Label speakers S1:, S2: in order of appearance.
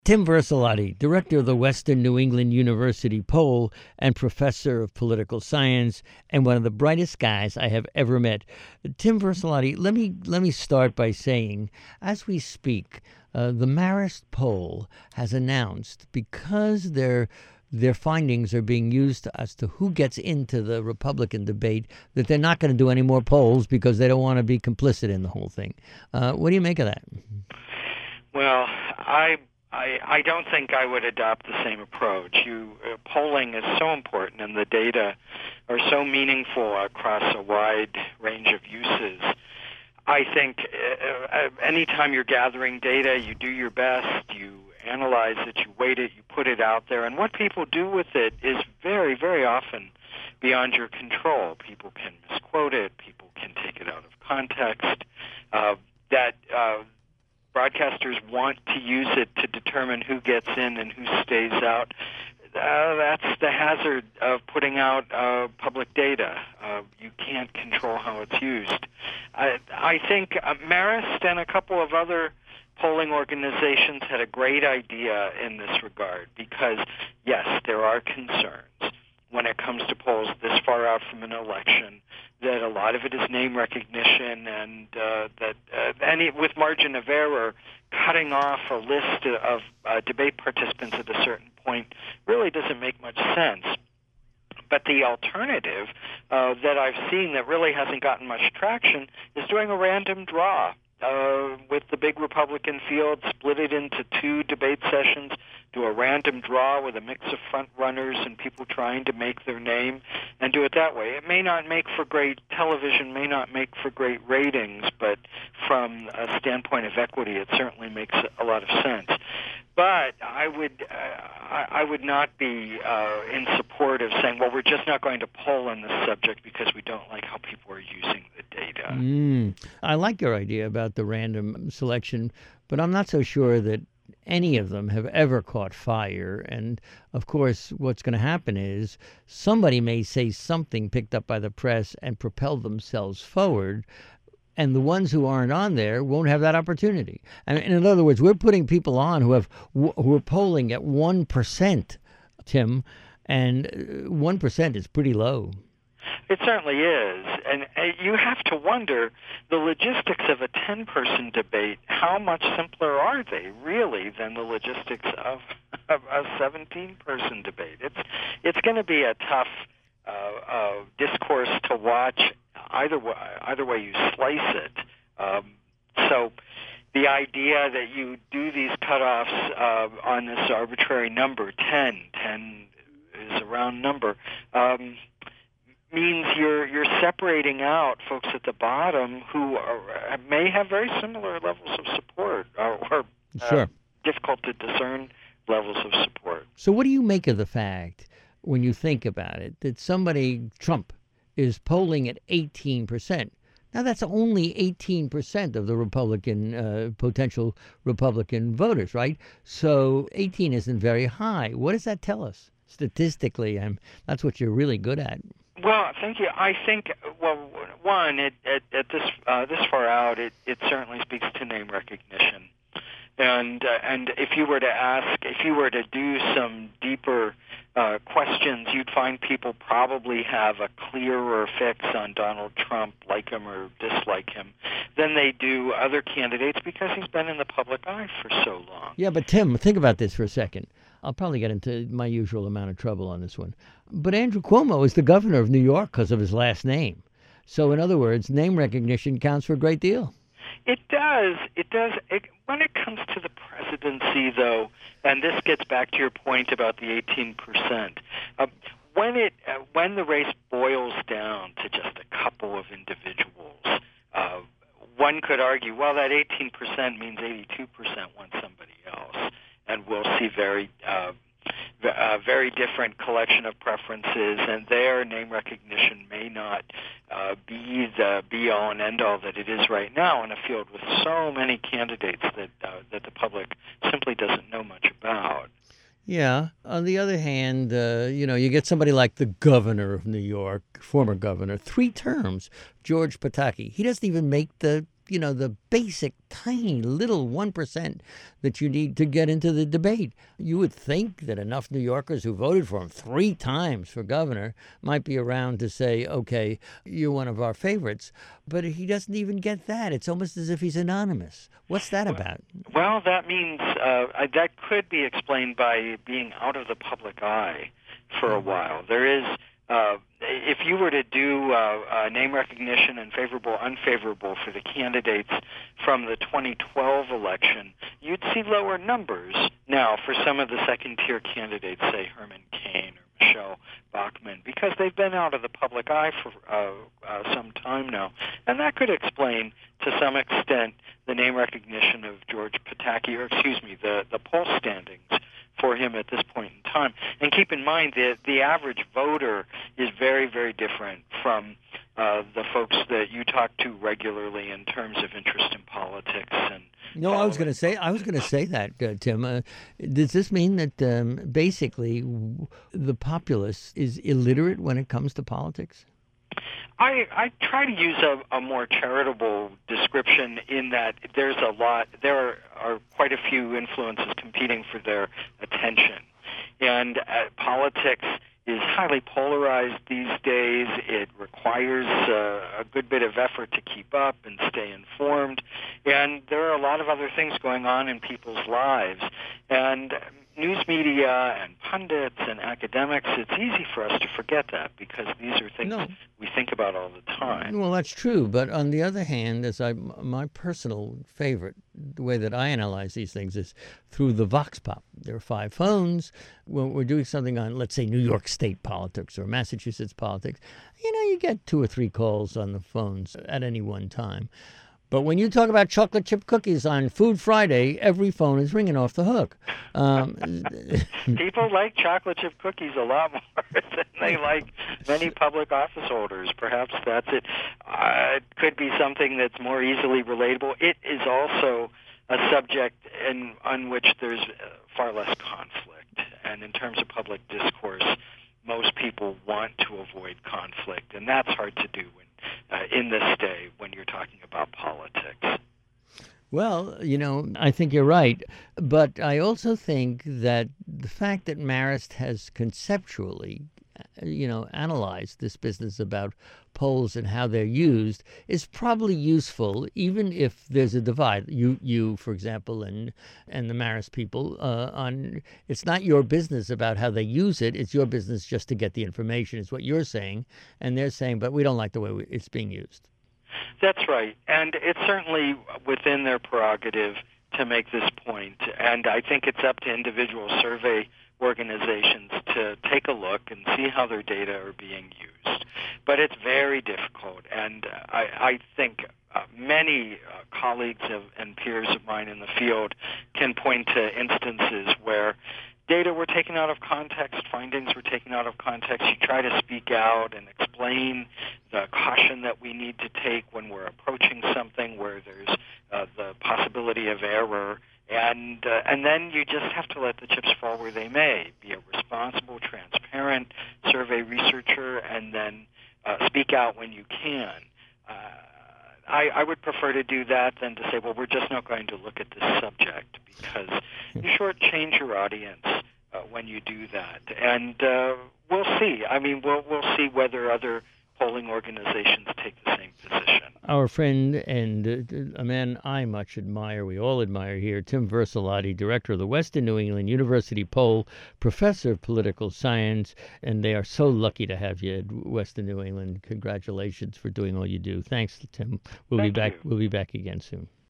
S1: Tim Versalati, director of the Western New England University poll and professor of political science, and one of the brightest guys I have ever met. Tim Versalati, let me start by saying, as we speak, the Marist poll has announced, because their findings are being used as to who gets into the Republican debate, that they're not going to do any more polls because they don't want to be complicit in the whole thing. What do you make of that?
S2: Well, I don't think I would adopt the same approach. Polling is so important, and the data are so meaningful across a wide range of uses. I think anytime you're gathering data, you do your best, you analyze it, you weight it, you put it out there, and what people do with it is very, very often beyond your control. People can misquote it, people can take it out of context. Broadcasters want to use it to determine who gets in and who stays out. That's the hazard of putting out public data. You can't control how it's used. I think Marist and a couple of other polling organizations had a great idea in this regard because, yes, there are concerns when it comes to polls this far out from an election, that a lot of it is name recognition and with margin of error, cutting off a list of debate participants at a certain point really doesn't make much sense. But the alternative that I've seen that really hasn't gotten much traction is doing a random draw. With the big Republican field, split it into two debate sessions, do a random draw with a mix of front runners and people trying to make their name, and do it that way. It may not make for great television, may not make for great ratings, but from a standpoint of equity, it certainly makes a lot of sense. But I would not be in support of saying, well, we're just not going to poll on this subject because we don't like how people are using the data.
S1: I like your idea about the random selection, but I'm not so sure that any of them have ever caught fire. And, of course, what's going to happen is somebody may say something picked up by the press and propel themselves forward, and the ones who aren't on there won't have that opportunity. And in other words, we're putting people on who are polling at 1%, Tim, and 1% is pretty low.
S2: It certainly is. And you have to wonder, the logistics of a 10-person debate, how much simpler are they, really, than the logistics of a 17-person debate? It's going to be a tough discourse to watch either way you slice it. So the idea that you do these cutoffs on this arbitrary number, 10 is a round number, means you're separating out folks at the bottom who may have very similar levels of support or
S1: Sure.
S2: Difficult to discern levels of support.
S1: So what do you make of the fact, when you think about it, that Trump, is polling at 18%? Now, that's only 18% of the Republican, potential Republican voters, right? So 18 isn't very high. What does that tell us? Statistically, that's what you're really good at.
S2: Well, thank you. I think, well, one, at this far out, it certainly speaks to name recognition. And if you were to do some deeper questions, you'd find people probably have a clearer fix on Donald Trump, like him or dislike him, than they do other candidates because he's been in the public eye for so long.
S1: Yeah, but Tim, think about this for a second. I'll probably get into my usual amount of trouble on this one. But Andrew Cuomo is the governor of New York because of his last name. So in other words, name recognition counts for a great deal.
S2: It does. When it comes to the presidency, though, and this gets back to your point about the 18%, when the race boils down to just a couple of individuals, one could argue, well, that 18% means 82% want somebody else, and we'll see a very different collection of preferences, and their name recognition may not be the be-all and end-all that it is right now in a field with so many candidates that the public simply doesn't know much about.
S1: Yeah. On the other hand, you get somebody like the governor of New York, former governor, 3 terms, George Pataki. He doesn't even make the the basic, tiny, little 1% that you need to get into the debate. You would think that enough New Yorkers who voted for him 3 times for governor might be around to say, okay, you're one of our favorites. But he doesn't even get that. It's almost as if he's anonymous. What's that about?
S2: Well, that means that could be explained by being out of the public eye for a while. There is, if you were to do name recognition and favorable, unfavorable for the candidates from the 2012 election, you'd see lower numbers now for some of the second-tier candidates, say Herman Cain or Michelle Bachmann, because they've been out of the public eye for some time now. And that could explain, to some extent, the name recognition of George Pataki, or the poll standings for him at this point in time. And keep in mind that the average voter is very, very different from the folks that you talk to regularly in terms of interest in politics. And
S1: no, I was going to say that, Tim. Does this mean that basically the populace is illiterate when it comes to politics?
S2: I try to use a more charitable description in that there are quite a few influences competing for their attention. And politics is highly polarized these days. It requires a good bit of effort to keep up and stay informed. And there are a lot of other things going on in people's lives. And news media and pundits and academics, it's easy for us to forget that because these are things we think about all the time.
S1: Well, that's true. But on the other hand, my personal favorite, the way that I analyze these things is through the Vox Pop. There are 5 phones. When we're doing something on, let's say, New York State politics or Massachusetts politics, you get 2 or 3 calls on the phones at any one time. But when you talk about chocolate chip cookies on Food Friday, every phone is ringing off the hook.
S2: People like chocolate chip cookies a lot more than they like many public office holders. Perhaps that's it. It could be something that's more easily relatable. It is also a subject on which there's far less conflict. And in terms of public discourse, most people want to avoid conflict, and that's hard to do in this day when you're talking about politics.
S1: Well, I think you're right. But I also think that the fact that Marist has conceptually, analyzed this business about polls and how they're used is probably useful, even if there's a divide. You, for example, and the Marist people, it's not your business about how they use it. It's your business just to get the information, is what you're saying. And they're saying, but we don't like the way it's being used.
S2: That's right. And it's certainly within their prerogative to make this point. And I think it's up to individual survey organizations to take a look and see how their data are being used. But it's very difficult. And I think many colleagues and peers of mine in the field can point to instances where data were taken out of context, findings were taken out of context. You try to speak out and explain the caution that we need to take when we're approaching something where there's the possibility of error. And then you just have to let the chips fall where they may. Be a responsible, transparent survey researcher, and then speak out when you can. I would prefer to do that than to say, well, we're just not going to look at this subject, because you shortchange your audience when you do that. And we'll see. I mean, we'll see whether other polling organizations take the same position.
S1: Our friend and a man I much admire, we all admire here, Tim Vercelotti, director of the Western New England University Poll, professor of political science, and they are so lucky to have you at Western New England. Congratulations for doing all you do. Thanks, Tim. We'll be back again soon.